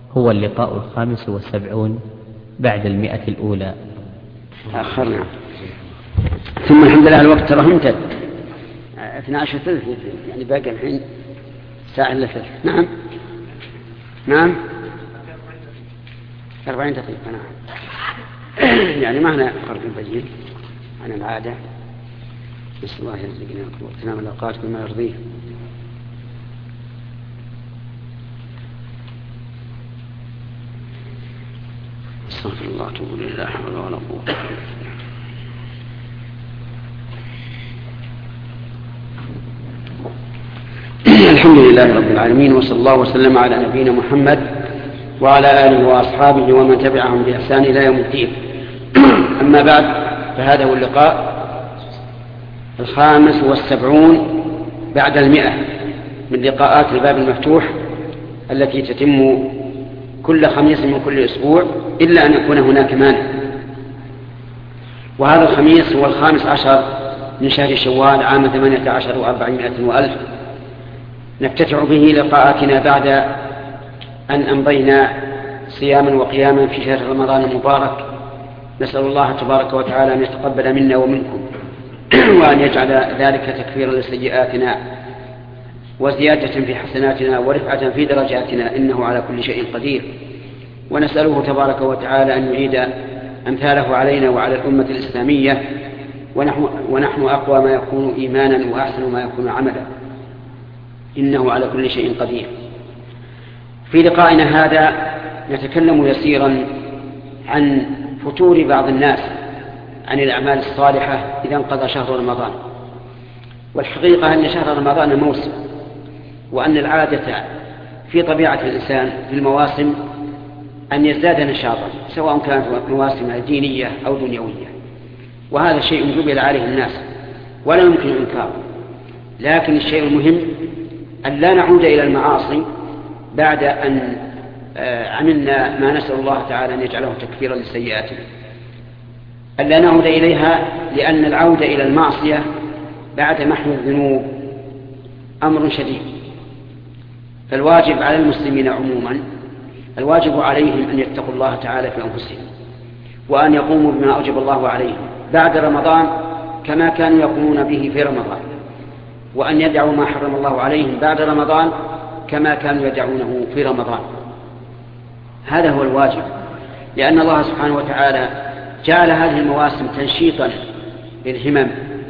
هو اللقاء 75 بعد 100 الأولى. أخرنا. ثم الحمد لله الوقت ترى امتد 12:30 يعني باقي الحين ساعة إلا ثلث. نعم 40 دقيقة. نعم يعني ما هنا فرق بين عن العادة. نسأل الله يرزقنا وقتنا من الأوقات بما يرضيه. استغفر الله واتوب اليه. لا حول ولا قوة. الحمد لله رب العالمين، وصلى الله وسلم على نبينا محمد وعلى آله وأصحابه ومن تبعهم بإحسان إلى يوم الدين. أما بعد، فهذا هو اللقاء 75 بعد 100 من لقاءات الباب المفتوح التي تتم كل خميس من كل أسبوع، إلا أن يكون هناك مانع. وهذا الخميس هو 15 من شهر شوال عام 18 و400 وألف. نفتتح به لقاءاتنا بعد أن أمضينا صياما وقياما في شهر رمضان المبارك. نسأل الله تبارك وتعالى أن يتقبل منا ومنكم وأن يجعل ذلك تكفيرا لسيئاتنا وزيادة في حسناتنا ورفعة في درجاتنا، إنه على كل شيء قدير. ونسأله تبارك وتعالى أن يعيد أمثاله علينا وعلى الأمة الإسلامية، ونحن أقوى ما يكون إيمانا وأحسن ما يكون عملا، إنه على كل شيء قدير. في لقائنا هذا نتكلم يسيرا عن فتور بعض الناس عن الأعمال الصالحة إذا انقضى شهر رمضان. والحقيقة أن شهر رمضان موسم، وأن العادة في طبيعة الإنسان في المواسم أن يزداد نشاطا، سواء كانت مواسم دينية أو دنيوية، وهذا شيء جبل عليه الناس ولا يمكن إنكاره. لكن الشيء المهم أن لا نعود إلى المعاصي بعد أن عملنا ما نسأل الله تعالى أن يجعله تكفيرا للسيئات، أن لا نعود إليها، لأن العودة إلى المعصية بعد محو الذنوب أمر شديد. فالواجب على المسلمين عموما، الواجب عليهم أن يتقوا الله تعالى في أنفسهم، وأن يقوموا بما أوجب الله عليهم بعد رمضان كما كانوا يقومون به في رمضان، وأن يدعوا ما حرم الله عليهم بعد رمضان كما كانوا يدعونه في رمضان. هذا هو الواجب، لأن الله سبحانه وتعالى جعل هذه المواسم تنشيطا للهمم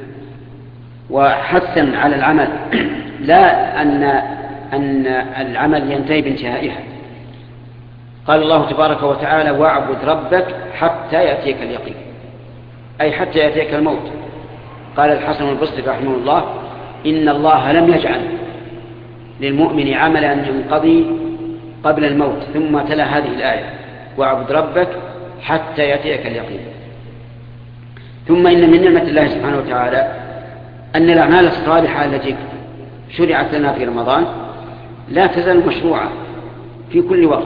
وحثا على العمل، لا أن العمل ينتهي بانتهائها. قال الله تبارك وتعالى: واعبد ربك حتى يأتيك اليقين، أي حتى يأتيك الموت. قال الحسن البصري رحمه الله: إن الله لم يجعل للمؤمن عملا ينقضي قبل الموت، ثم تلا هذه الآية: واعبد ربك حتى يأتيك اليقين. ثم إن من نعمة الله سبحانه وتعالى أن الأعمال الصالحة التي شرعت لنا في رمضان لا تزال مشروعة في كل وقت،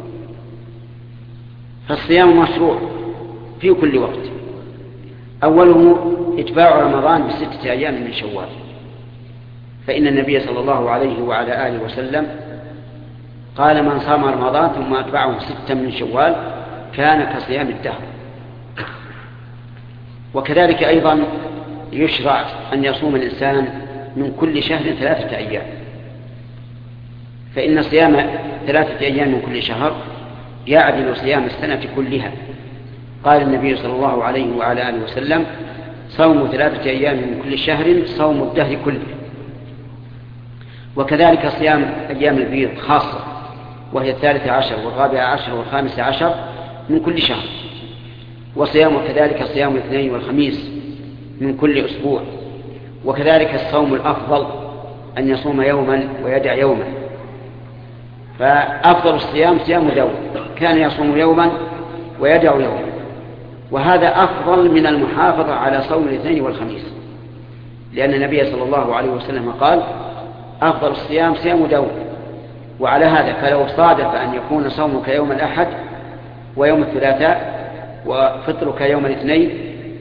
فالصيام مشروع في كل وقت. أوله اتباع رمضان ب6 أيام من شوال، فإن النبي صلى الله عليه وعلى آله وسلم قال: من صام رمضان ثم أتبعه 6 من شوال كان كصيام الدهر. وكذلك أيضا يشرع أن يصوم الإنسان من كل شهر 3 أيام، فإن صيام 3 أيام من كل شهر يعدل صيام السنة كلها. قال النبي صلى الله عليه وعلى آله وسلم: صوم 3 أيام من كل شهر صوم الدهر كله. وكذلك صيام أيام البيض خاصة، وهي 13 و14 و15 من كل شهر. وصيام كذلك صيام الاثنين والخميس من كل أسبوع. وكذلك الصوم الأفضل أن يصوم يوما ويدع يوما، فأفضل الصيام صيام داود، كان يصوم يوما ويدع يوما، وهذا أفضل من المحافظة على صوم الاثنين والخميس، لأن النبي صلى الله عليه وسلم قال: أفضل الصيام صيام داود. وعلى هذا فلو صادف أن يكون صومك يوم الأحد ويوم الثلاثاء وفطرك يوم الاثنين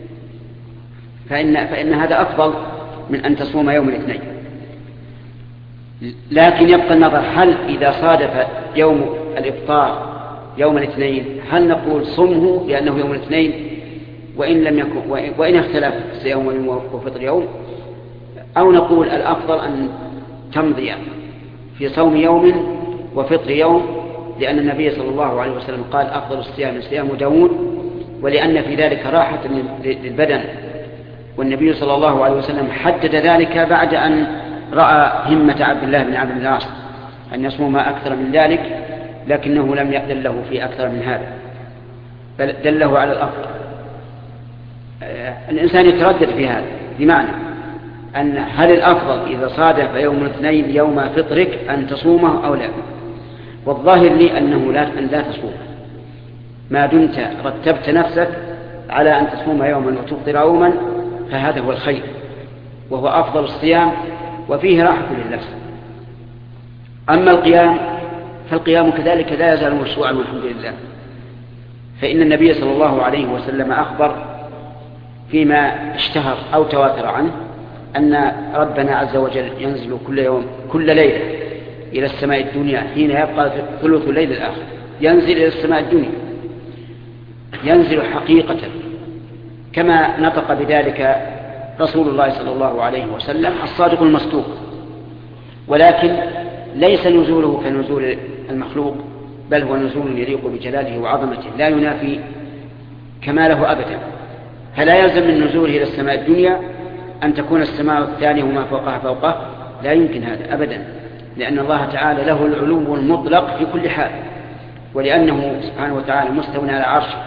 فإن هذا أفضل من أن تصوم يوم الاثنين. لكن يبقى النظر: هل إذا صادف يوم الإفطار يوم الاثنين هل نقول صمه لأنه يوم الاثنين وإن اختلف صيام وفطر يوم، أو نقول الأفضل أن تمضي في صوم يوم وفطر يوم، لأن النبي صلى الله عليه وسلم قال أفضل الصيام صيام داود، ولأن في ذلك راحة للبدن، والنبي صلى الله عليه وسلم حدد ذلك بعد أن رأى همة عبد الله بن عمرو بن العاص أن يصوم أكثر من ذلك، لكنه لم يأذن له في أكثر من هذا، بل دله على الأفضل. الإنسان يتردد في هذا، بمعنى أن هل الأفضل إذا صادف يوم الاثنين يوم فطرك أن تصومه أو لا؟ والظاهر لي أنه لا تصوم ما دمت رتبت نفسك على أن تصوم يوما وتفطر يوما، فهذا هو الخير وهو أفضل الصيام وفيه راحة للنفس. أما القيام فالقيام كذلك لا يزال مشروعا والحمد لله، فإن النبي صلى الله عليه وسلم أخبر فيما اشتهر أو تواتر عنه أن ربنا عز وجل ينزل كل ليلة إلى السماء الدنيا حين يبقى ثلث الليل الآخر، ينزل إلى السماء الدنيا، ينزل حقيقة كما نطق بذلك رسول الله صلى الله عليه وسلم الصادق المصدوق، ولكن ليس نزوله كنزول المخلوق، بل هو نزول يليق بجلاله وعظمته لا ينافي كماله أبدا. فلا يلزم من نزوله إلى السماء الدنيا أن تكون السماء الثانية وما فوقها فوقه، لا يمكن هذا أبدا، لأن الله تعالى له العلو المطلق في كل حال، ولأنه سبحانه وتعالى مستوى على عرشه.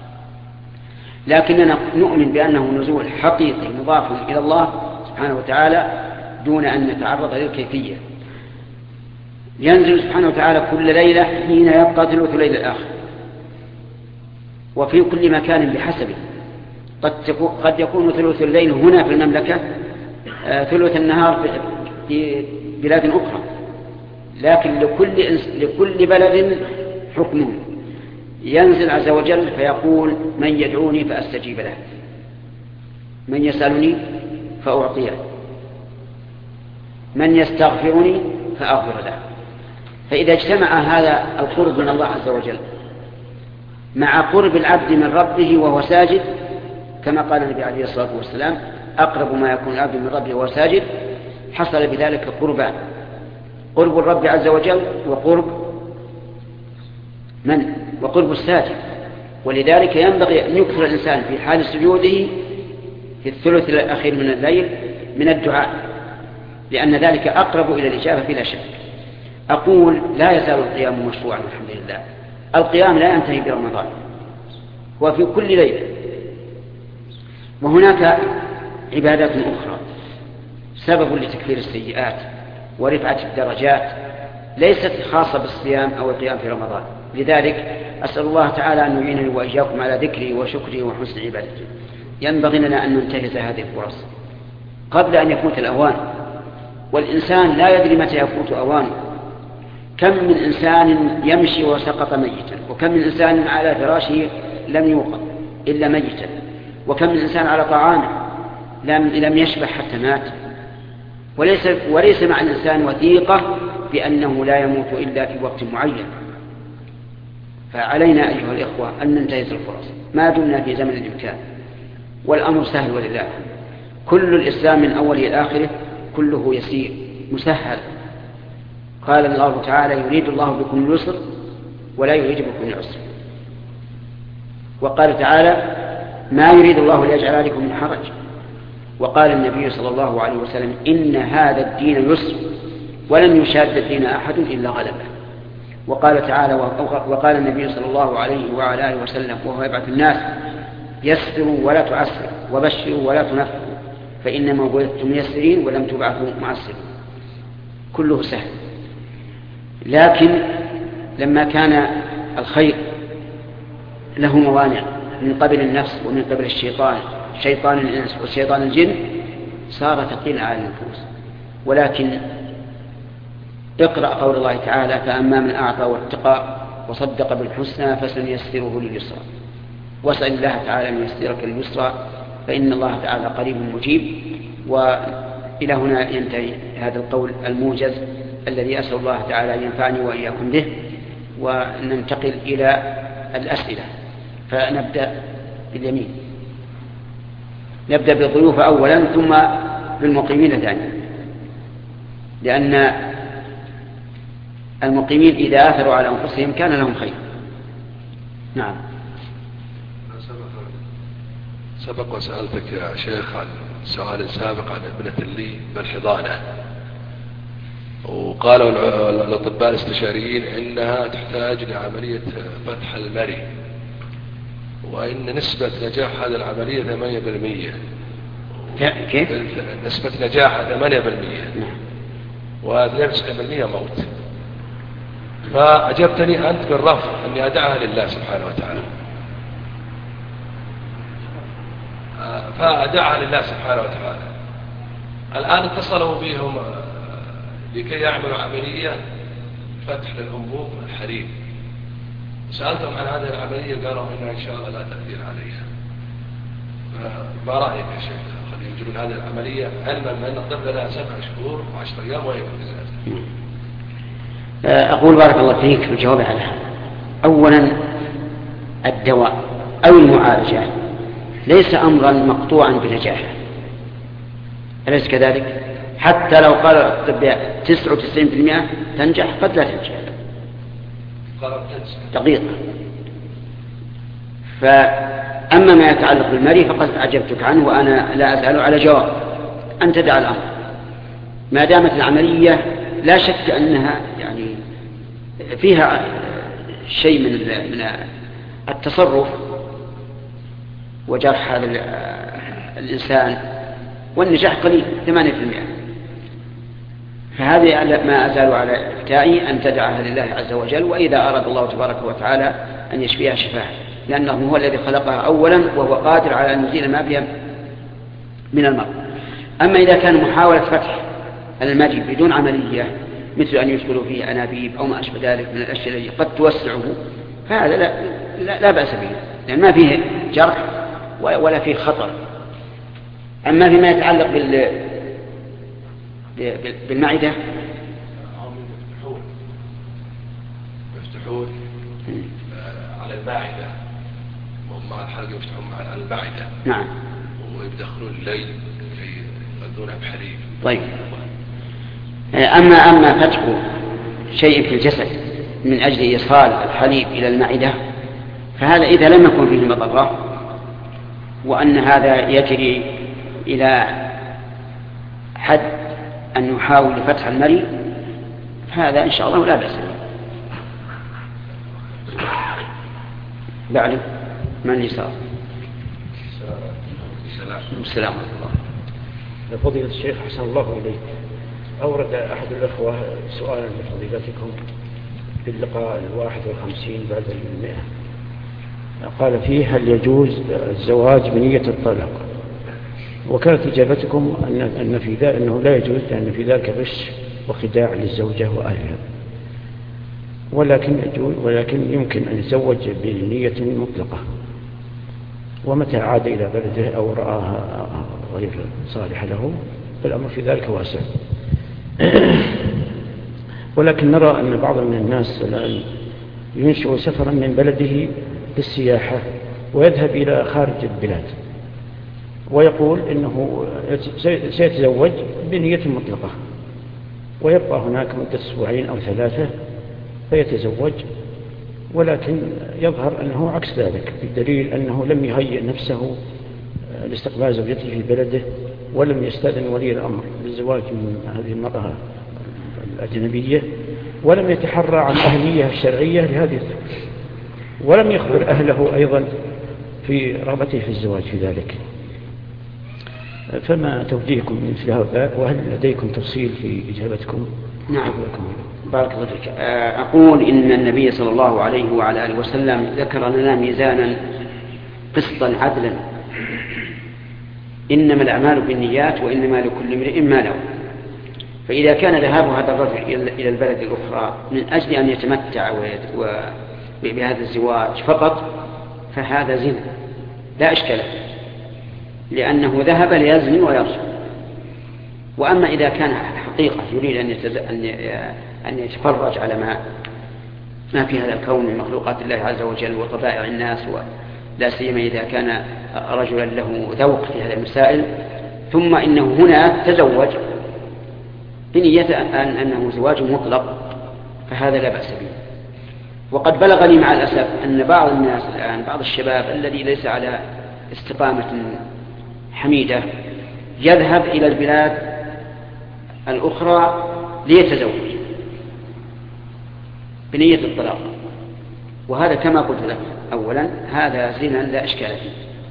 لكننا نؤمن بأنه نزول حقيقي مضاف إلى الله سبحانه وتعالى دون أن نتعرض للكيفية. ينزل سبحانه وتعالى كل ليلة حين يبقى ثلث الليل الآخر، وفي كل مكان بحسبه. قد يكون ثلث الليل هنا في المملكة ثلث النهار في بلاد أخرى، لكن لكل بلد حكمه. ينزل عز وجل فيقول من يدعوني فأستجيب له، من يسألني فأعطيه، من يستغفرني فأغفر له. فإذا اجتمع هذا القرب من الله عز وجل مع قرب العبد من ربه وهو ساجد، كما قال النبي عليه الصلاة والسلام أقرب ما يكون العبد من ربه وهو ساجد، حصل بذلك قربان: قرب الرب عز وجل وقرب الساجد. ولذلك ينبغي أن يكثر الإنسان في حال سجوده في الثلث الأخير من الليل من الدعاء، لأن ذلك أقرب إلى الإجابة بلا شك. أقول لا يزال القيام مشروعا الحمد لله. القيام لا ينتهي برمضان، وفي كل ليلة. وهناك عبادات أخرى سبب لتكفير السيئات ورفعة الدرجات، ليست خاصة بالصيام أو القيام في رمضان. لذلك أسأل الله تعالى أن يعينني وإياكم على ذكره وشكره وحسن عبادته. ينبغي لنا أن ننتهز هذه الفرص قبل أن يفوت الأوان، والإنسان لا يدري متى يفوت أوانه. كم من إنسان يمشي وسقط ميتا، وكم من إنسان على فراشه لم يوقظ إلا ميتا، وكم من إنسان على طعامه لم يشبع حتى مات. وليس مع الإنسان وثيقة بأنه لا يموت إلا في وقت معين. فعلينا أيها الإخوة أن ننتهز الفرص ما دمنا في زمن الإمكان، والأمر سهل ولله. كل الإسلام من أوله إلى آخره كله يسير مسهل. قال الله تعالى يريد الله بكم اليسر ولا يريد بكم العسر. وقال تعالى ما يريد الله ليجعل عليكم من حرج. وقال النبي صلى الله عليه وسلم إن هذا الدين يسر ولن يشاد الدين أحد إلا غلبه. وقال تعالى وقال النبي صلى الله عليه وعلى آله وسلم وهو يبعث الناس يسروا ولا تعسروا وبشروا ولا تنفروا فإنما بعثتم ميسرين ولم تبعثوا معسرين. كله سهل. لكن لما كان الخير له موانع من قبل النفس ومن قبل الشيطان، شيطان الإنس وشيطان الجن، صار ثقيلا على النفوس. ولكن اقرأ قول الله تعالى فأما من أعطى واتقى وصدق بالحسنى فسنيسره لليسرى. واسأل الله تعالى أن ييسرك لليسرى فإن الله تعالى قريب مجيب. وإلى هنا ينتهي هذا القول الموجز الذي أسأل الله تعالى أن ينفعني وإياكم به. وننتقل إلى الأسئلة. فنبدأ باليمين، نبدأ بالضيوف أولا ثم بالمقيمين ثانيا، لأن المقيمين إذا آثروا على أنفسهم كان لهم خير. نعم. سبق وسألتك يا شيخ عن سؤال سابق عن ابنة لي بالحضانة، وقالوا الأطباء الاستشاريين إنها تحتاج لعملية فتح المري، وإن نسبة نجاح هذه العملية 8%. كيف؟ نسبة نجاحها 8%، و92% موت. فأجبتني أنت بالرفض أني أدعها لله سبحانه وتعالى، فأدعها لله سبحانه وتعالى. الآن اتصلوا بهم لكي يعملوا عملية فتح للأنبوب الحليب. سألتهم عن هذه العملية قالوا إنها إن شاء الله لا تأثير عليها. ما رأيك يا شيخ خلينا يجرون هذه العملية علما أن الطفل لها 7 شهور و10 أيام وهي في. أقول بارك الله فيك في الجواب على هذا. أولا الدواء أو المعالجة ليس أمرا مقطوعا بنجاحه، أليس كذلك؟ حتى لو قال الأطباء 99% تنجح قد لا تنجح دقيقة. فأما ما يتعلق بالمري فقد أعجبتك عنه وأنا لا أزال على جواب أن تدع الأمر ما دامت العملية لا شك أنها يعني فيها شيء من التصرف وجرح هذا الإنسان، والنجاح قليل 8%. فهذه ما أزال على إفتائي أن تدعها لله عز وجل، وإذا أراد الله تبارك وتعالى أن يشفيها شفاء، لأنه هو الذي خلقها أولا وهو قادر على أن يزيل ما بها من المرض. أما إذا كان محاولة فتح المريء بدون عملية مثل أن يدخلوا فيه أنابيب أو ما أشبه ذلك من الأشياء التي قد توسعه، فهذا لا بأس به، لأن ما فيه جرح ولا فيه خطر. أما فيما يتعلق بالمعدة يفتحون على المعدة، وهم الحلقة يفتحون على المعدة. نعم. ويدخلون الليل كي يغذونها بحليب. طيب. أما فتح شيء في الجسد من أجل إيصال الحليب إلى المعدة فهذا إذا لم يكن فيه مضرة وأن هذا يجري إلى حد أن يحاول فتح المريء فهذا إن شاء الله لا بأس به. بعد من اليسار. السلام عليكم. فضيلة الشيخ حسن الله إليك، أورد أحد الأخوة سؤالا لفضيلتكم في اللقاء 51 بعد 100، قال فيه: هل يجوز الزواج بنية الطلاق؟ وكانت إجابتكم أن في ذلك أنه لا يجوز، لأن في ذلك غش وخداع للزوجة وأهلها، ولكن يمكن أن يتزوج بنية مطلقة، ومتى عاد إلى بلده أو رآها غير صالحة له فالأمر في ذلك واسع. ولكن نرى أن بعض من الناس الآن ينشئ سفرا من بلده للسياحة ويذهب إلى خارج البلاد ويقول إنه سيتزوج بنية مطلقة، ويبقى هناك مدة 2 أو 3 فيتزوج، ولكن يظهر أنه عكس ذلك، بالدليل أنه لم يهيئ نفسه لاستقبال زوجته في بلده، ولم يستأذن ولي الأمر للزواج من هذه المرأة الأجنبية، ولم يتحرى عن أهلية الشرعية لهذه الزوجة، ولم يخبر أهله أيضا في رغبته في الزواج في ذلك. فما توجيهكم من مثل هذا، وهل لديكم تفصيل في إجابتكم؟ نعم. بارك الله فيك. أقول إن النبي صلى الله عليه وعلى آله وسلم ذكر لنا ميزانا قسطا عدلا: إنما الأعمال بالنيات وإنما لكل امرئ ما له. فإذا كان ذهاب هذا الرجل إلى البلد الأخرى من أجل أن يتمتع بهذا الزواج فقط فهذا زنا لا إشكال، لأنه ذهب ليزني ويرجع. وأما إذا كان حقيقة يريد أن يتفرج على ما ما في هذا الكون من مخلوقات الله عز وجل وطبائع الناس، ولا سيما إذا كان رجلا له ذوق في هذه المسائل، ثم إنه هنا تزوج بنية أنه زواج مطلق، فهذا لا بأس به. وقد بلغني مع الأسف أن بعض الناس الآن، بعض الشباب الذي ليس على استقامة حميدة، يذهب إلى البلاد الأخرى ليتزوج بنية الطلاق، وهذا كما قلت لك أولا هذا زنا لا إشكال فيه.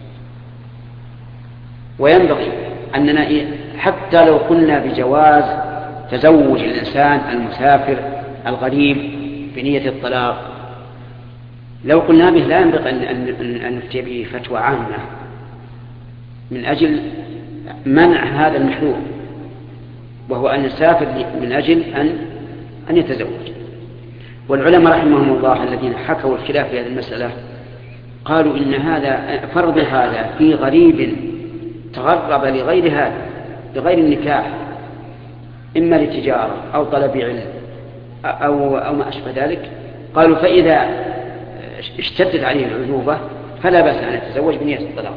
وينبغي أننا حتى لو قلنا بجواز تزوج الإنسان المسافر الغريب بنية الطلاق، لو قلنا به لا ينبغي أن نفتي به فتوى عامة من أجل منع هذا المحذور، وهو أن يسافر من أجل أن يتزوج. والعلماء رحمهم الله الذين حكوا الخلاف في هذه المسألة قالوا إن هذا فرض هذا في غريب تغرب لغير هذا، لغير النكاح، إما لتجارة أو طلب علم أو ما أشبه ذلك، قالوا فإذا اشتدت عليه العذوبة فلا بأس أن يتزوج بنية الطلاق.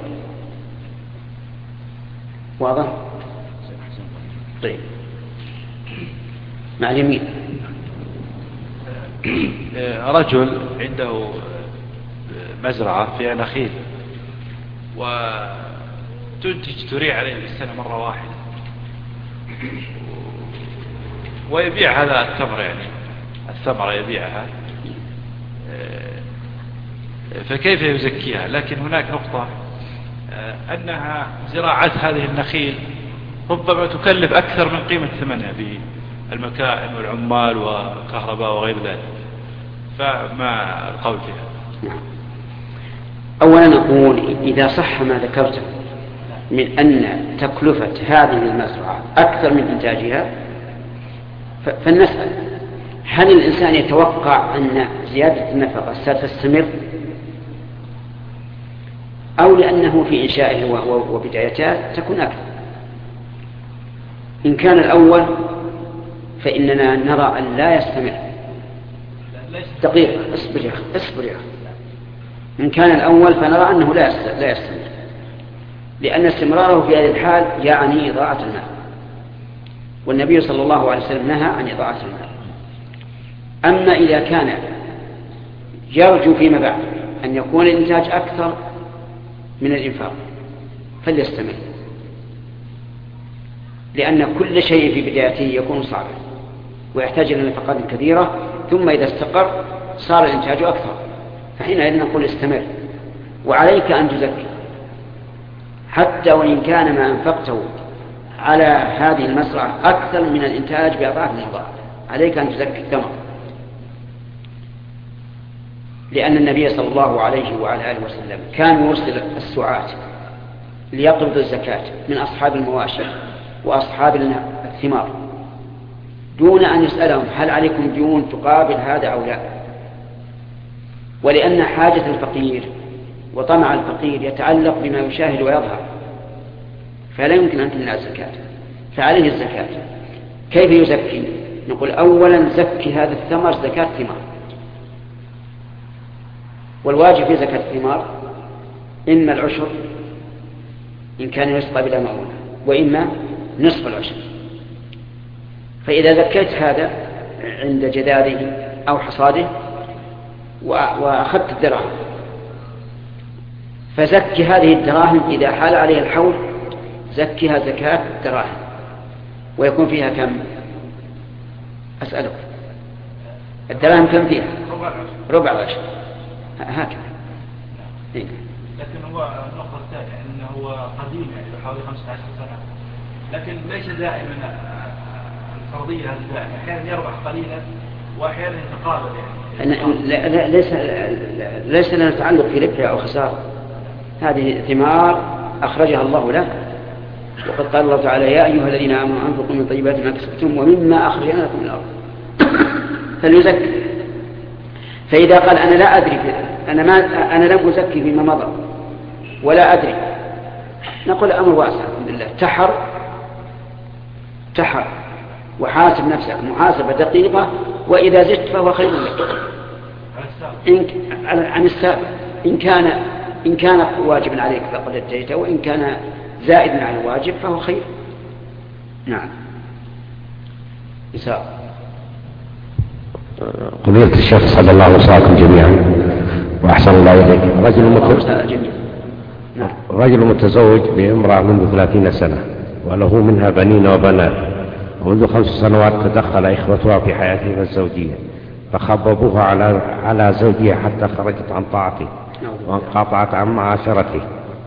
واضح؟ طيب، مع اليمين. رجل عنده مزرعة فيها نخيل وتنتج تريع عليه بالسنة مرة واحدة، ويبيع هذا التمر، يعني الثمرة يبيعها، فكيف يزكيها؟ لكن هناك نقطة أنها زراعة هذه النخيل ربما تكلف أكثر من قيمة ثمنها بالمكائن والعمال والكهرباء وغير ذلك، فما القول فيها؟ أولا نقول إذا صح ما ذكرت من أن تكلفة هذه المزرعة أكثر من إنتاجها، فلنسأل هل الإنسان يتوقع أن زيادة النفقة ستستمر، أو لأنه في إنشائه وبدايته تكون أكثر؟ إن كان الأول فإننا نرى أن لا يستمر. دقيقة، اصبر يا أخي. إن كان الأول فنرى أنه لا يستمر، لأن استمراره في هذه الحال يعني إضاعة المال، والنبي صلى الله عليه وسلم نهى عن إضاعة المال. أما إذا كان يرجو فيما بعد أن يكون الإنتاج أكثر من الإنفاق فليستمر، لأن كل شيء في بدايته يكون صعبا ويحتاج إلى نفقات كبيرة، ثم إذا استقر صار الإنتاج أكثر، فحينئذ نقول استمر. وعليك أن تزكي حتى وإن كان ما أنفقته على هذه المزرعة أكثر من الإنتاج بأضعاف الأضعاف، عليك أن تزكي الثمر، لأن النبي صلى الله عليه وعلى آله وسلم كان يرسل السعاة ليقبضوا الزكاة من أصحاب المواشي وأصحاب الثمار دون أن يسألهم هل عليكم ديون تقابل هذا أو لا، ولأن حاجة الفقير وطمع الفقير يتعلق بما يشاهد ويظهر، فلا يمكن أن تمنع الزكاة، فعليه الزكاة. كيف يزكي؟ نقول أولا زكي هذا الثمر زكاة ثمار، والواجب في زكاة الثمار إما العشر إن كان يسقى بلا مؤونة، وإما نصف العشر. فإذا زكيت هذا عند جداده أو حصاده وأخذت الدراهم، فزكي هذه الدراهم إذا حال عليها الحول زكيها زكاة الدراهم، ويكون فيها كم؟ أسألك، الدراهم كم فيها؟ ربع العشر، هكذا. لكن هو النقطة الثانية أنه هو قديم، يعني بحوالي 15 سنة، لكن ليس دائما الفرضية دائما، أحيانا يربح قليلا وأحيانا يتقابل. يعني ليس لنا تعلق في ربح أو خسارة، هذه ثمار أخرجها الله له، وقد قال الله تعالى يا أيها الذين آمنوا أنفقوا من طيبات ما كسبتم ومما أخرجنا لكم من الأرض فليزكي. فإذا قال أنا لا أدري، أنا لم أزكي فيما مضى ولا أدري، نقول أمر واسع الحمد لله، تحر وحاسب نفسك محاسبة دقيقة، وإذا زدت فهو خير لك. عن السابق. إن كان واجبا عليك فقد أديته، وإن كان زائدا على الواجب فهو خير. نعم. إساء. قضية الشيخ صلى الله وسلم جميعا وأحسن الله إليك. رجل متزوج بامرأة منذ 30 سنة وله منها بنين وبنات، ومنذ 5 سنوات تدخل إخوتها في حياتها الزوجية فخببوها على زوجها حتى خرجت عن طاعته وانقطعت عن معاشرته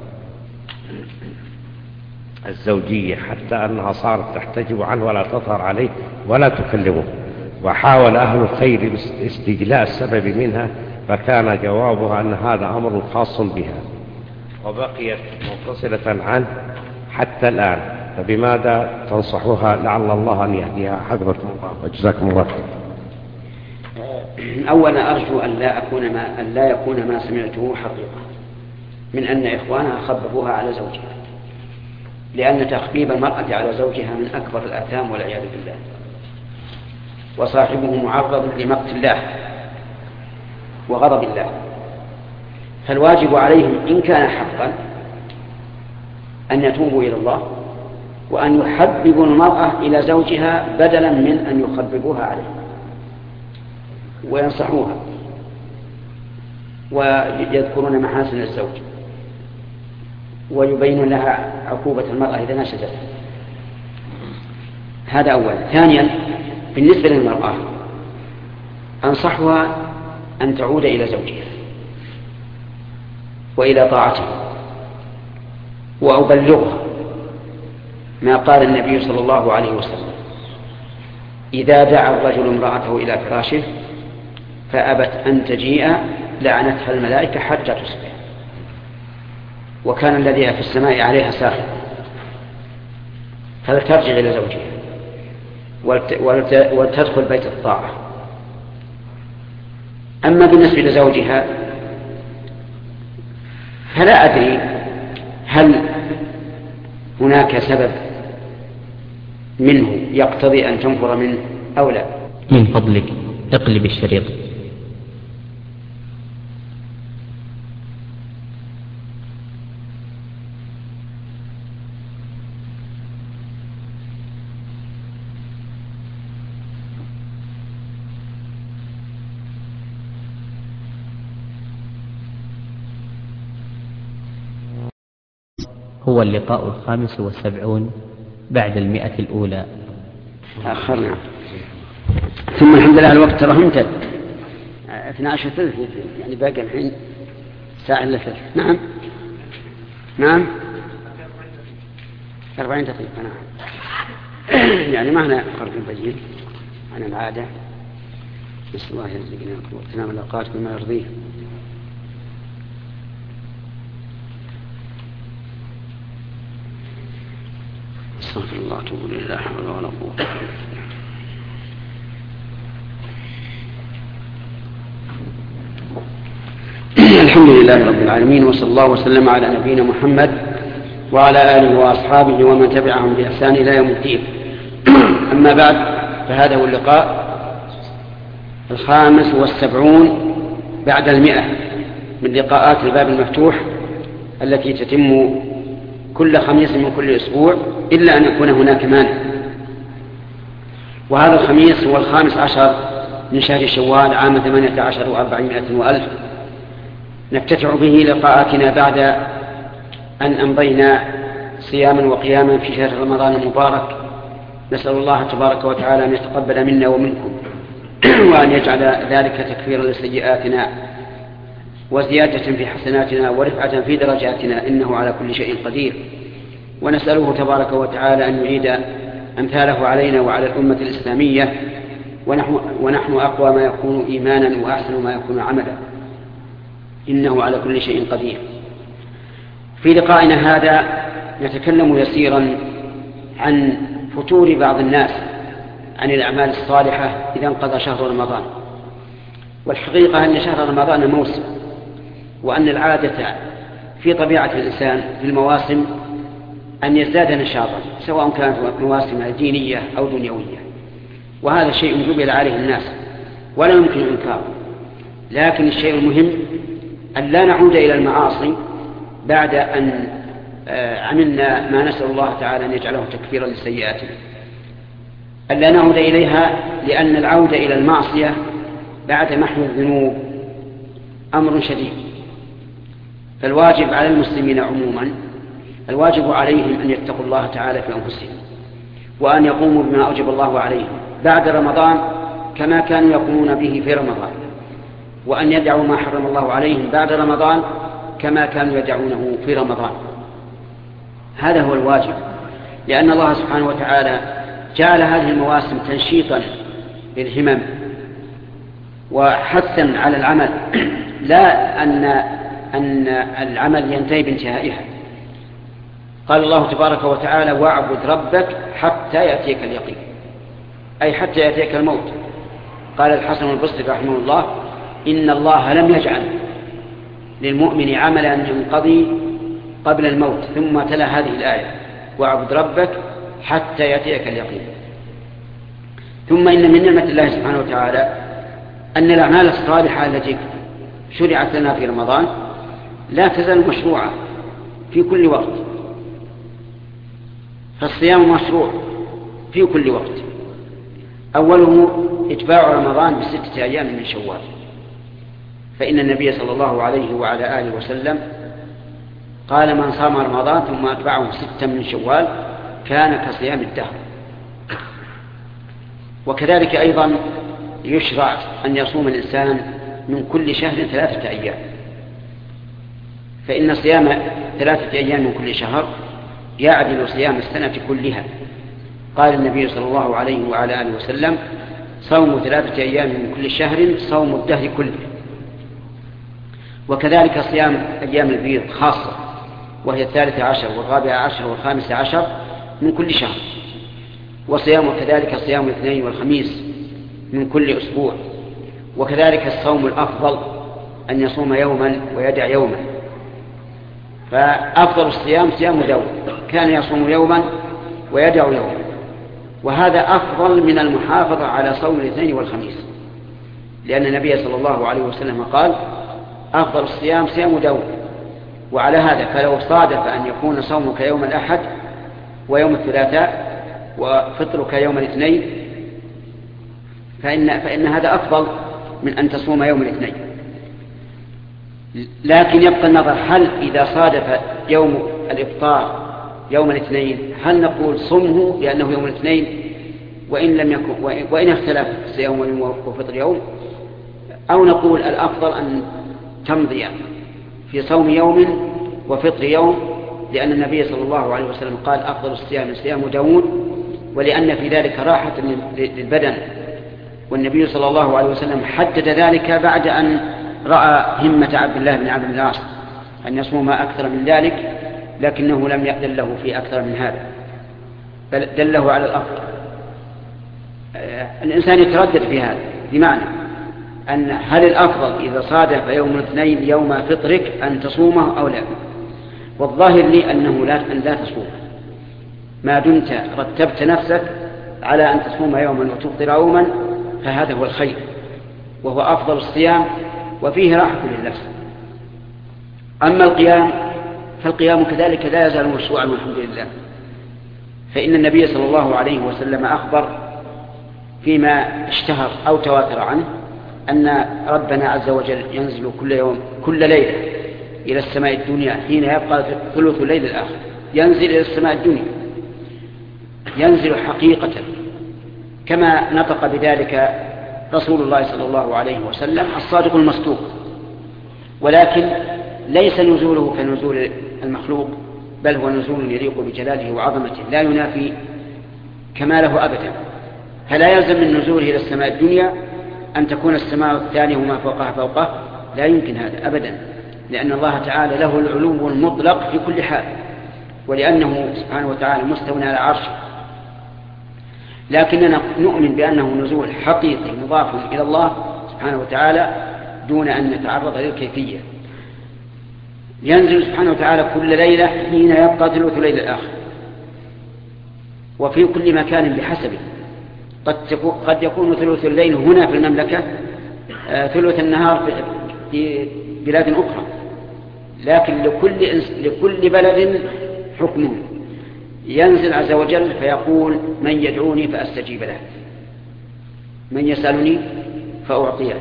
الزوجية، حتى أنها صارت تحتجب عنه ولا تظهر عليه ولا تكلمه. وحاول أهل الخير استجلاء السبب منها، فكان جوابها أن هذا أمر خاص بها، وبقيت منفصلة عنه حتى الآن. فبماذا تنصحها لعل الله أن يهديها؟ حفظكم الله وجزاكم الله خير. أولا أرجو أن لا يكون ما سمعته حقيقة من أن إخوانها خببوها على زوجها، لأن تخبيب المرأة على زوجها من أكبر الآثام والعياذ بالله، وصاحبه معرض لمقت الله وغضب الله. فالواجب عليهم إن كان حقا أن يتوبوا إلى الله وأن يحببوا المرأة إلى زوجها بدلا من أن يخببوها عليه، وينصحوها ويذكرون محاسن الزوج ويبين لها عقوبة المرأة إذا نشزت. هذا أولا. ثانيا، بالنسبة للمرأة أنصحها أن تعود إلى زوجها وإلى طاعته، وأبلغها ما قال النبي صلى الله عليه وسلم: إذا دعا الرجل امرأته إلى فراشه فأبت أن تجيء لعنتها الملائكة حتى تصبح، وكان الذي في السماء عليها ساخط، فلترجع إلى زوجها ولتدخل بيت الطاعة. أما بالنسبة لزوجها فلا أدري هل هناك سبب منه يقتضي أن تنفر منه أو لا. من فضلك اقلب الشريط. هو اللقاء 75 بعد 100 الأولى. أخرنا. ثم الحمد لله الوقت ترى امتد 12:30، يعني باقي الحين ساعة إلا ثلث. نعم 40 دقيقة. نعم. يعني ما هنا فرق بين عن العادة. نسأل الله يرزقنا وقتنا من الأوقات بما يرضيه. استغفر الله واتوب اليه. لا حول ولا قوة الا بالله. الحمد لله رب العالمين، وصلى الله وسلم على نبينا محمد وعلى آله وأصحابه ومن تبعهم بإحسان إلى يوم الدين. أما بعد، فهذا هو اللقاء 75 بعد 100 من لقاءات الباب المفتوح التي تتم كل خميس من كل أسبوع، إلا أن يكون هناك مانع. وهذا الخميس هو 15 من شهر شوال عام 18 و400 وألف، نفتتح به لقاءاتنا بعد أن أمضينا صياما وقياما في شهر رمضان المبارك. نسأل الله تبارك وتعالى أن يتقبل منا ومنكم، وأن يجعل ذلك تكفيرا لسيئاتنا وزيادة في حسناتنا ورفعة في درجاتنا، إنه على كل شيء قدير. ونسأله تبارك وتعالى أن يعيد أمثاله علينا وعلى الأمة الإسلامية، ونحن أقوى ما يكون إيمانا وأحسن ما يكون عملا، إنه على كل شيء قدير. في لقائنا هذا نتكلم يسيرا عن فتور بعض الناس عن الأعمال الصالحة إذا انقضى شهر رمضان. والحقيقة أن شهر رمضان موسم، وأن العادة في طبيعة الإنسان في المواسم أن يزداد نشاطا، سواء كانت مواسم دينية أو دنيوية، وهذا شيء جبل عليه الناس ولا يمكن إنكاره. لكن الشيء المهم أن لا نعود إلى المعاصي بعد أن عملنا ما نسأل الله تعالى أن يجعله تكفيرا لسيئاتنا، أن لا نعود إليها، لأن العودة إلى المعصية بعد محو الذنوب أمر شديد. فالواجب على المسلمين عموما، الواجب عليهم أن يتقوا الله تعالى في أنفسهم، وأن يقوموا بما أوجب الله عليهم بعد رمضان كما كانوا يقومون به في رمضان، وأن يدعوا ما حرم الله عليهم بعد رمضان كما كانوا يدعونه في رمضان. هذا هو الواجب، لأن الله سبحانه وتعالى جعل هذه المواسم تنشيطا للهمم وحثا على العمل، لا أن العمل ينتهي بانتهائها. قال الله تبارك وتعالى: واعبد ربك حتى يأتيك اليقين، أي حتى يأتيك الموت. قال الحسن البصري رحمه الله: إن الله لم يجعل للمؤمن عملا ينقضي قبل الموت، ثم تلا هذه الآية: واعبد ربك حتى يأتيك اليقين. ثم إن من نعمة الله سبحانه وتعالى أن الأعمال الصالحة التي شرعت لنا في رمضان لا تزال مشروعة في كل وقت، فالصيام مشروع في كل وقت. أوله إتباع رمضان ب6 أيام من شوال، فإن النبي صلى الله عليه وعلى آله وسلم قال: من صام رمضان ثم أتبعه 6 من شوال كان كصيام الدهر. وكذلك أيضا يشرع أن يصوم الإنسان من كل شهر 3 أيام، فإن صيام 3 أيام من كل شهر يعدل صيام السنة كلها. قال النبي صلى الله عليه وعلى آله وسلم: صوم 3 أيام من كل شهر صوم الدهر كله. وكذلك صيام أيام البيض خاصة، وهي 13 و14 و15 من كل شهر، وصيام كذلك صيام الاثنين والخميس من كل أسبوع. وكذلك الصوم الأفضل أن يصوم يوما ويدع يوما، فأفضل الصيام صيام داود، كان يصوم يوما ويدع يوما، وهذا أفضل من المحافظة على صوم الاثنين والخميس، لأن النبي صلى الله عليه وسلم قال: أفضل الصيام صيام داود. وعلى هذا فلو صادف أن يكون صومك يوم الأحد ويوم الثلاثاء وفطرك يوم الاثنين فإن هذا أفضل من أن تصوم يوم الاثنين. لكن يبقى النظر: هل إذا صادف يوم الإفطار يوم الاثنين هل نقول صمه لأنه يوم الاثنين وإن اختلف صيام وفطر يوم، أو نقول الأفضل أن تمضي في صوم يوم وفطر يوم، لأن النبي صلى الله عليه وسلم قال: أفضل الصيام صيام داود، ولأن في ذلك راحة للبدن. والنبي صلى الله عليه وسلم حدد ذلك بعد أن رأى همة عبد الله بن عمرو بن العاص أن يصوم أكثر من ذلك، لكنه لم يأذن له في أكثر من هذا، بل دله على الأفضل. الإنسان يتردد في هذا، بمعنى أن هل الأفضل إذا صادف يوم الاثنين يوم فطرك أن تصومه أو لا؟ والظاهر لي أنه لا تصوم، ما دمت رتبت نفسك على أن تصوم يوما وتفطر يوما، فهذا هو الخير وهو أفضل الصيام وفيه راحة للنفس. أما القيام فالقيام كذلك لا يزال مشروعا والحمد لله، فإن النبي صلى الله عليه وسلم أخبر فيما اشتهر أو تواتر عنه أن ربنا عز وجل ينزل كل ليلة إلى السماء الدنيا حين يبقى ثلث الليل الآخر، ينزل إلى السماء الدنيا، ينزل حقيقة كما نطق بذلك رسول الله صلى الله عليه وسلم الصادق المصدوق. ولكن ليس نزوله كنزول المخلوق، بل هو نزول يليق بجلاله وعظمته، لا ينافي كماله أبدا. فلا يلزم من نزوله إلى السماء الدنيا أن تكون السماء الثانية وما فوقها فوقه، لا يمكن هذا أبدا، لأن الله تعالى له العلو المطلق في كل حال، ولأنه سبحانه وتعالى مستوى على عرشه. لكننا نؤمن بأنه نزول حقيقي مضاف إلى الله سبحانه وتعالى دون أن نتعرض للكيفية. ينزل سبحانه وتعالى كل ليلة حين يبقى ثلث الليل الآخر، وفي كل مكان بحسبه. قد يكون ثلث الليل هنا في المملكة ثلث النهار في بلاد أخرى، لكن لكل بلد حكمه. ينزل عز وجل فيقول: من يدعوني فأستجيب له، من يسألني فأعطيه،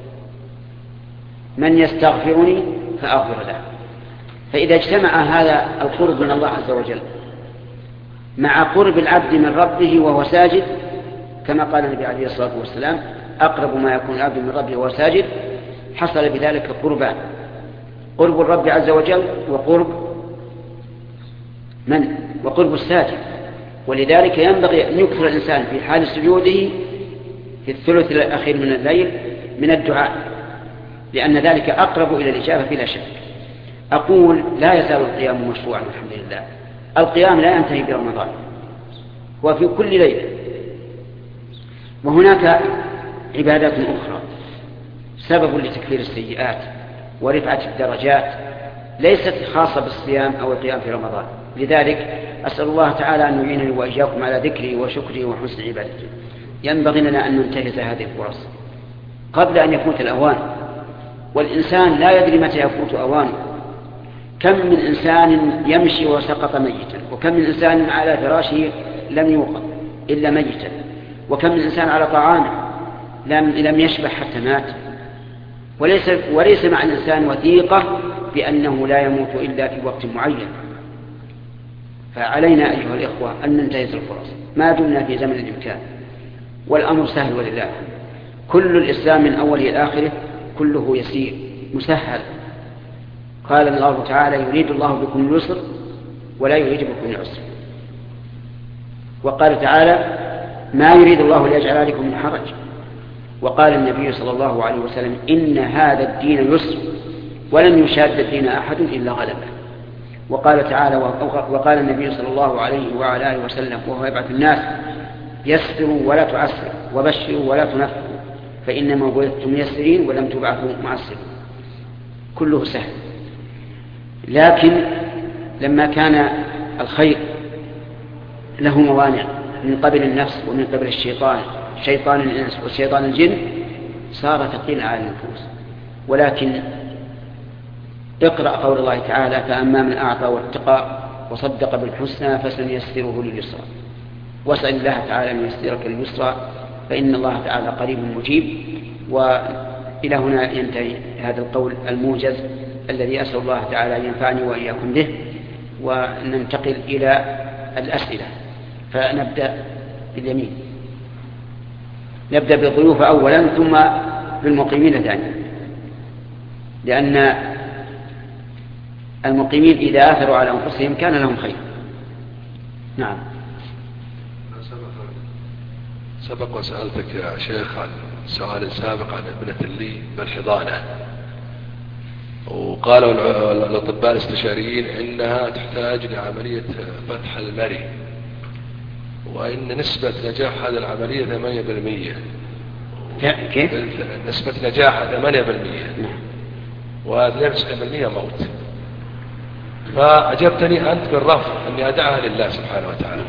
من يستغفرني فأغفر له. فإذا اجتمع هذا القرب من الله عز وجل مع قرب العبد من ربه وهو ساجد، كما قال النبي عليه الصلاة والسلام: أقرب ما يكون العبد من ربه وهو ساجد، حصل بذلك قربان: قرب الرب عز وجل وقرب الساجد. ولذلك ينبغي أن يكثر الإنسان في حال سجوده في الثلث الأخير من الليل من الدعاء، لأن ذلك أقرب إلى الإجابة بلا شك. أقول: لا يزال القيام مشروعا الحمد لله. القيام لا ينتهي برمضان، هو في كل ليلة. وهناك عبادات أخرى سبب لتكفير السيئات ورفعة الدرجات، ليست خاصة بالصيام أو القيام في رمضان. لذلك أسأل الله تعالى أن يعينني وإياكم على ذكره وشكره وحسن عبادته. ينبغي لنا أن ننتهز هذه الفرص قبل أن يفوت الأوان، والإنسان لا يدري متى يفوت أوانه. كم من إنسان يمشي وسقط ميتا، وكم من إنسان على فراشه لم يوقظ إلا ميتا، وكم من إنسان على طعامه لم يشبع حتى مات. وليس مع الإنسان وثيقة بأنه لا يموت إلا في وقت معين. فعلينا أيها الإخوة أن ننتهز الفرص ما دمنا في زمن الإمكان، والأمر سهل ولله. كل الإسلام من أوله إلى آخره كله يسير مسهل. قال الله تعالى: يريد الله بكم اليسر ولا يريد بكم العسر. وقال تعالى: ما يريد الله ليجعل عليكم من حرج. وقال النبي صلى الله عليه وسلم: إن هذا الدين يسر ولن يشاد الدين أحد إلا غلبه. وقال تعالى: وقال النبي صلى الله عليه وعلى آله وسلم وهو يبعث الناس: يسروا ولا تعسروا وبشروا ولا تنفروا، فإنما بعثتم ميسرين ولم تبعثوا معسرين. كله سهل. لكن لما كان الخير له موانع من قبل النفس ومن قبل الشيطان، شيطان الإنس وشيطان الجن، صار ثقيلا على النفوس. ولكن اقرأ قول الله تعالى: فأما من أعطى واتقى وصدق بالحسنى فسنيسره لليسرى. واسأل الله تعالى أن ييسرك لليسرى، فإن الله تعالى قريب مجيب. وإلى هنا ينتهي هذا القول الموجز الذي أسأل الله تعالى أن ينفعني وإياكم به. وننتقل إلى الأسئلة، فنبدأ باليمين. نبدأ بالضيوف أولا ثم بالمقيمين ثانيا، لأن المقيمين إذا آثروا على أنفسهم كان لهم خير. نعم. سبق وسألتك يا شيخ عن سؤال سابق عن ابنة لي بالحضانة، وقالوا الأطباء الاستشاريين إنها تحتاج لعملية فتح المري، وإن نسبة نجاح هذه العملية 8%. كيف؟ نسبة نجاحها 8%، و92% موت. فأجبتني أنت بالرفض أني أدعها لله سبحانه وتعالى،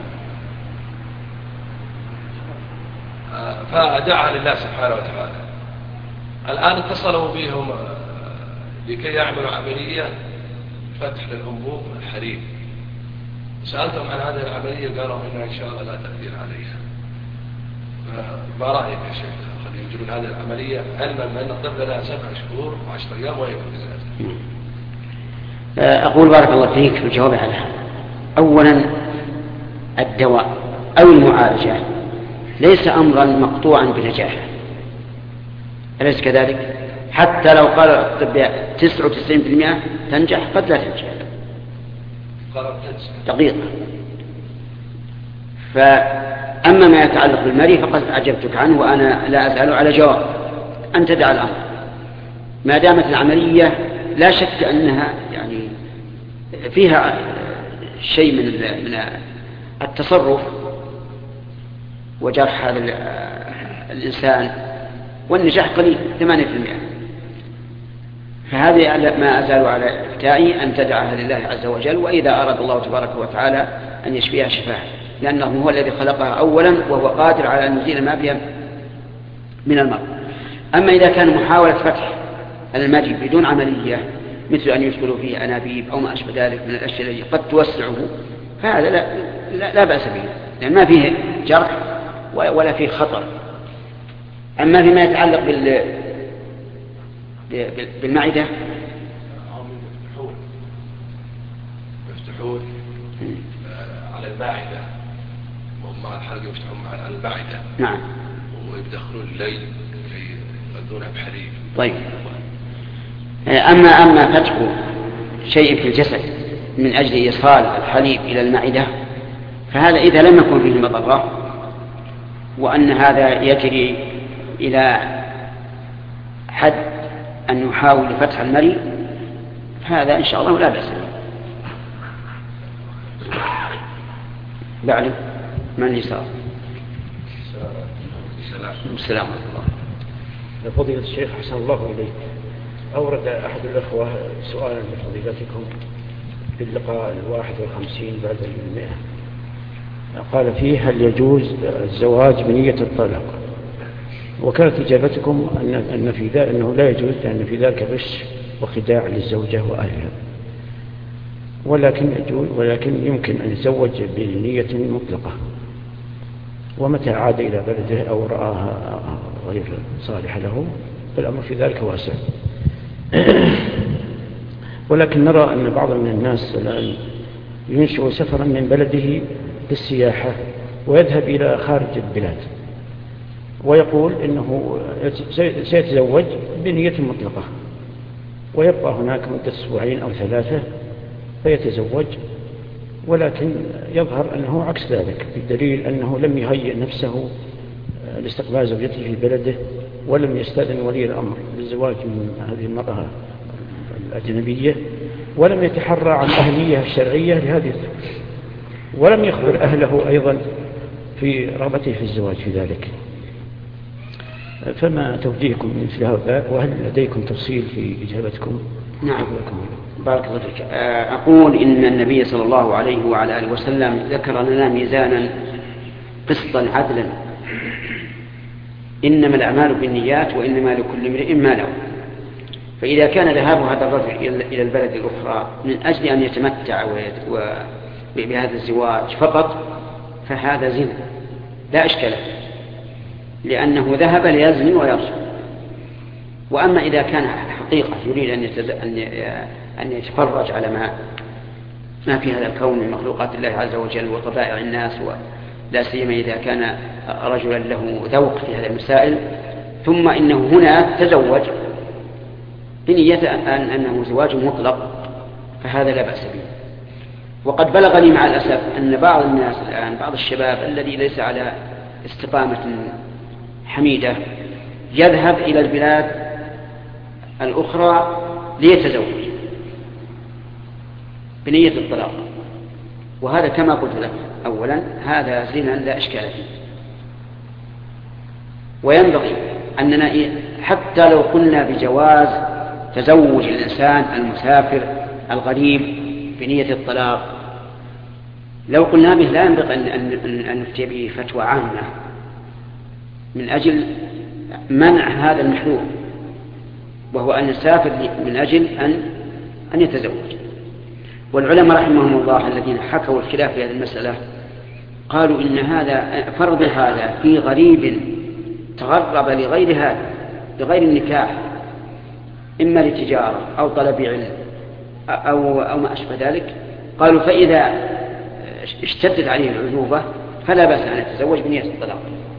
فأدعها لله سبحانه وتعالى. الآن اتصلوا بهم لكي يعملوا عملية فتح للأنبوب الحريم. سألتهم عن هذه العملية، قالوا إنها إن شاء الله لا تأثير عليها. ما رأيك يا شيخ خلي يجرون هذه العملية، علما أن الطفل لها 7 شهور و10 أيام وهي في ذلك؟ أقول بارك الله فيك في الجواب على هذا. أولا، الدواء أو المعالجة ليس أمرا مقطوعا بنجاحه، أليس كذلك؟ حتى لو قال الطبياء 99% تنجح، قد لا تنجح دقيقة. فأما ما يتعلق بالمري فقد أعجبتك عنه، وأنا لا أزال على جواب أن تدع الأمر ما دامت العملية لا شك أنها يعني فيها شيء من التصرف وجرح هذا الإنسان، والنجاح قليل 8%. فهذه ما أزال على إفتائي أن تدعها لله عز وجل، وإذا أراد الله تبارك وتعالى أن يشفيها شفاء، لأنه هو الذي خلقها أولا وهو قادر على أن يزيل ما بها من المرض. أما إذا كان محاولة فتح المريء بدون عملية مثل أن يدخلوا فيه أنابيب أو ما أشبه ذلك من الأشياء التي قد توسعه فهذا لا بأس به، لأن ما فيه جرح ولا فيه خطر. أما فيما يتعلق بالمعدة يفتحون على المعدة، وهم الحلقة يفتحون على المعدة. نعم. ويدخلون الليل كي يغذونها بحليب. طيب. أما فتح شيء في الجسد من أجل إيصال الحليب إلى المعدة فهذا إذا لم يكن فيه مضرة وأن هذا يجري إلى حد أن يحاول فتح المريء فهذا إن شاء الله لا بأس به. بعد من اليسار. السلام عليكم. فضيلة الشيخ حسن الله إليك، أورد أحد الأخوة سؤالا لفضيلتكم في اللقاء 51 بعد 100، قال فيه: هل يجوز الزواج بنية الطلاق؟ وكانت إجابتكم أن في ذلك أنه لا يجوز، لأن في ذلك غش وخداع للزوجة وأهلها، ولكن يمكن أن يتزوج بنية مطلقة، ومتى عاد إلى بلده أو رآها غير صالحة له فالأمر في ذلك واسع. ولكن نرى أن بعض من الناس الآن ينشئ سفرا من بلده للسياحة ويذهب إلى خارج البلاد ويقول إنه سيتزوج بنية مطلقة، ويبقى هناك مدة 2 أو 3 فيتزوج، ولكن يظهر أنه عكس ذلك، بالدليل أنه لم يهيئ نفسه لاستقبال زوجته في بلده، ولم يستأذن ولي الأمر للزواج من هذه المرأة الأجنبية، ولم يتحرى عن أهلية الشرعية لهذه الزوجة، ولم يخبر أهله أيضا في رغبته في الزواج في ذلك. فما توجيهكم من مثل هذا، وهل لديكم تفصيل في إجابتكم؟ نعم. بارك الله فيك. أقول إن النبي صلى الله عليه وعلى آله وسلم ذكر لنا ميزانا قسطا عدلا: إنما الأعمال بالنيات وإنما لكل امرئ ما نوى. فإذا كان ذهاب هذا الرجل إلى البلد الأخرى من أجل أن يتمتع بهذا الزواج فقط فهذا زنا لا إشكال، لأنه ذهب ليزني ويرجع. وأما إذا كان حقيقة يريد أن يتفرج على ما في هذا الكون من مخلوقات الله عز وجل وطبائع الناس، ولا سيما إذا كان رجلا له ذوق في هذه المسائل، ثم إنه هنا تزوج بنية أنه زواج مطلق، فهذا لا بأس به. وقد بلغني مع الأسف أن بعض الناس الآن، بعض الشباب الذي ليس على استقامة حميدة، يذهب إلى البلاد الأخرى ليتزوج بنية الطلاق، وهذا كما قلت لك أولا هذا زنا لا إشكال فيه. وينبغي أننا حتى لو قلنا بجواز تزوج الإنسان المسافر الغريب بنية الطلاق، لو قلنا به لا ينبغي أن نفتي به فتوى عامة من أجل منع هذا المحذور، وهو أن يسافر من أجل أن يتزوج. والعلماء رحمهم الله الذين حكوا الخلاف في هذه المسألة قالوا إن هذا فرض هذا في غريب تغرب لغير هذا، لغير النكاح، إما لتجارة أو طلب علم أو ما أشبه ذلك، قالوا فإذا اشتدت عليه العزوبة فلا بأس أن يتزوج بنية الطلاق.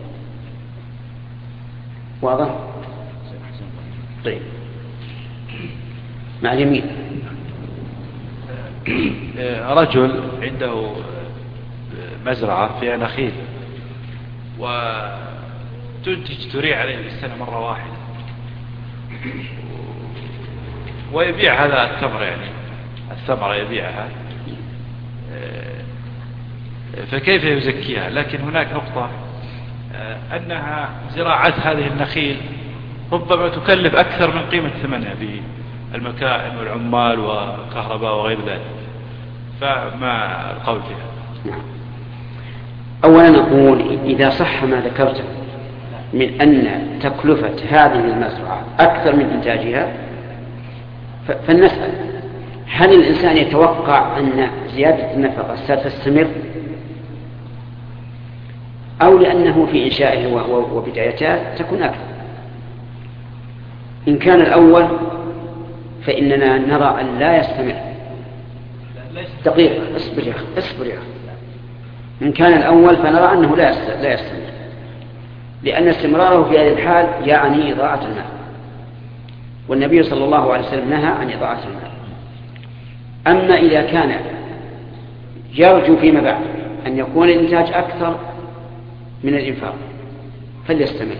واضح؟ طيب، مع اليمين. رجل عنده مزرعة فيها نخيل وتنتج تريع عليه بالسنة مرة واحدة، ويبيع هذا التمر، يعني الثمرة يبيعها، فكيف يزكيها؟ لكن هناك نقطة أنها زراعة هذه النخيل ربما تكلف أكثر من قيمة ثمنها بالمكائن والعمال وكهرباء وغير ذلك، فما القول فيها؟ أولا نقول إذا صح ما ذكرته من أن تكلفة هذه المزرعة أكثر من إنتاجها فلنسأل هل الإنسان يتوقع أن زيادة النفقة ستستمر أو لأنه في إنشائه وبدايته تكون أكثر. إن كان الأول فإننا نرى أن لا يستمر. دقيقة اصبر يا أخي. إن كان الأول فنرى أنه لا يستمر لأن استمراره في هذه الحال يعني إضاعة المال، والنبي صلى الله عليه وسلم نهى عن إضاعة المال. أما إذا كان يرجو فيما بعد أن يكون الإنتاج أكثر من الإنفاق فليستمر،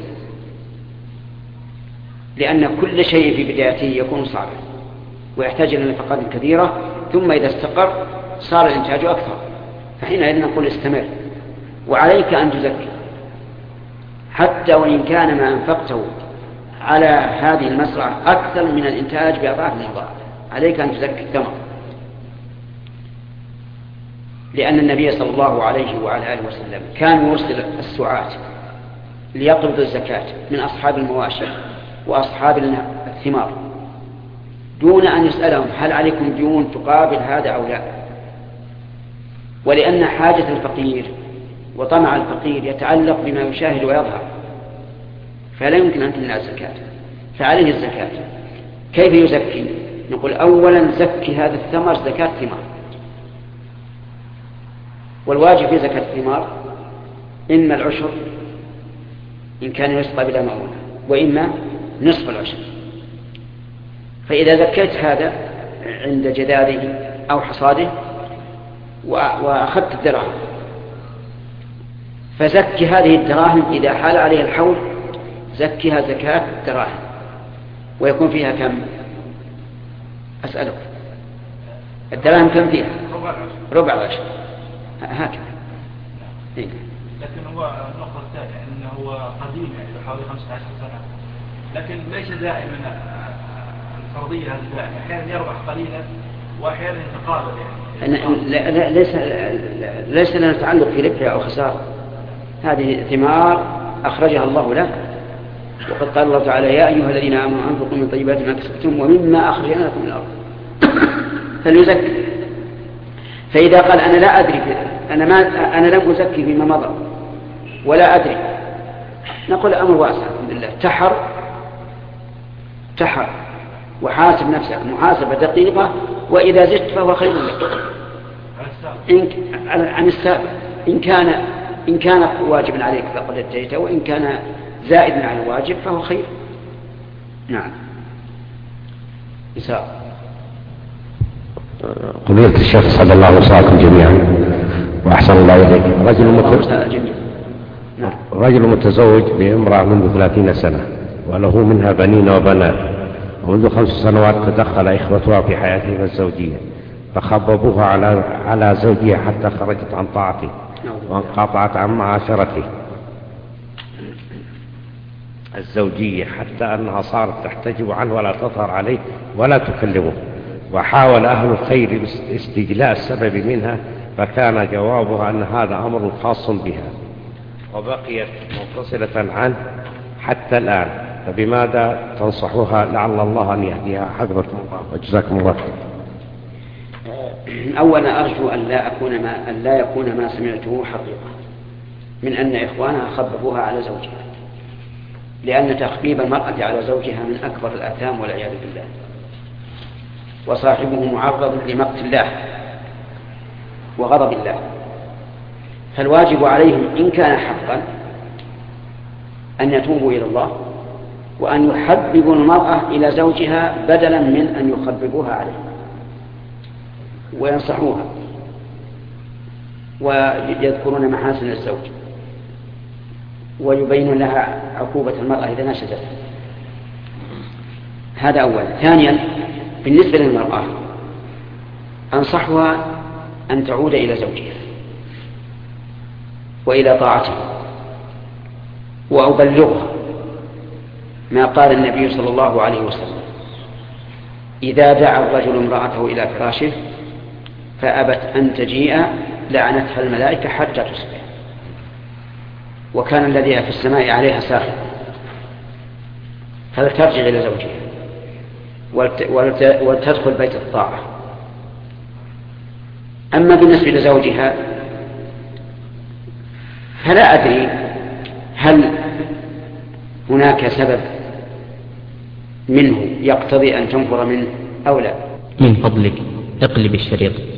لأن كل شيء في بدايته يكون صعبا ويحتاج إلى نفقات كثيرة، ثم إذا استقر صار الإنتاج أكثر، فحينئذ نقول استمر. وعليك أن تزكي حتى وإن كان ما أنفقته على هذه المزرعة أكثر من الإنتاج بأضعاف مضاعفة، عليك أن تزكي الثمر، لأن النبي صلى الله عليه وعلى آله وسلم كان يرسل السعاة ليقبض الزكاة من أصحاب المواشي وأصحاب الثمار دون أن يسألهم هل عليكم ديون تقابل هذا أو لا، ولأن حاجة الفقير وطمع الفقير يتعلق بما يشاهد ويظهر، فلا يمكن أن تمنع الزكاة، فعليه الزكاة. كيف يزكي؟ نقول أولا زكي هذا الثمر زكاة ثمار، والواجب في زكاة الثمار إما العشر إن كان يسقى بلا مؤونة، وإما نصف العشر. فإذا زكيت هذا عند جداده أو حصاده وأخذت الدراهم فزكي هذه الدراهم إذا حال عليها الحول زكيها زكاة الدراهم، ويكون فيها كم؟ أسألك الدراهم كم فيها؟ ربع العشر هكذا. لكن هو النقطة الثانية أنه هو قديم يعني بحوالي 15 سنة، لكن ليس دائما الفرضية هذه دائما، أحيانا يربح قليلا وأحيانا يتقابل يعني. ليس لنا تعلق في ربح أو خسارة، هذه ثمار أخرجها الله له، وقد قال الله تعالى يا أيها الذين آمنوا أنفقوا من طيبات ما كسبتم ومما أخرجنا لكم من الأرض فليزكي. فإذا قال أنا لا أدري أنا لم أزكي فيما مضى ولا أدري، نقول أمر واسع الحمد لله، تحر وحاسب نفسك محاسبة دقيقة، وإذا زدت فهو خير لك عن السابق. إن كان واجبا عليك فقد أديته، وإن كان زائدا على الواجب فهو خير. نعم. إساء قضية الشيخ صلى الله وسلم جميعا وأحسن الله إليك. رجل متزوج بامرأة منذ 30 سنة وله منها بنين وبنات، ومنذ 5 سنوات تدخل إخوتها في حياتها الزوجية فخببوها على زوجها حتى خرجت عن طاعته وانقطعت عن معاشرته الزوجية، حتى أنها صارت تحتجب عنه ولا تظهر عليه ولا تكلمه. وحاول أهل الخير استجلاء السبب منها، فكان جوابها أن هذا أمر خاص بها وبقيت منفصلة عنه حتى الآن، فبماذا تنصحها لعل الله أن يهديها حفظكم الله وجزاكم الله خير. أولا أرجو أن لا يكون ما سمعته حقيقة من أن إخوانها خببوها على زوجها، لأن تخبيب المرأة على زوجها من أكبر الآثام والعياذ بالله، وصاحبه معرض لمقت الله وغضب الله. فالواجب عليهم إن كان حقا أن يتوبوا إلى الله وأن يحببوا المرأة إلى زوجها بدلا من أن يخببوها عليه، وينصحوها ويذكرون محاسن الزوج ويبين لها عقوبة المرأة إذا نشزت. هذا أولا. ثانيا بالنسبة للمرأة أنصحها أن تعود إلى زوجها وإلى طاعته، وأبلغها ما قال النبي صلى الله عليه وسلم إذا دعا الرجل امرأته إلى فراشه فأبت أن تجيء لعنتها الملائكة حتى تصبح، وكان الذي في السماء عليها ساخط. فلترجع إلى زوجها ولتدخل بيت الطاعة. أما بالنسبة لزوجها فلا أدري هل هناك سبب منه يقتضي أن تنفر منه أو لا. من فضلك اقلب الشريط.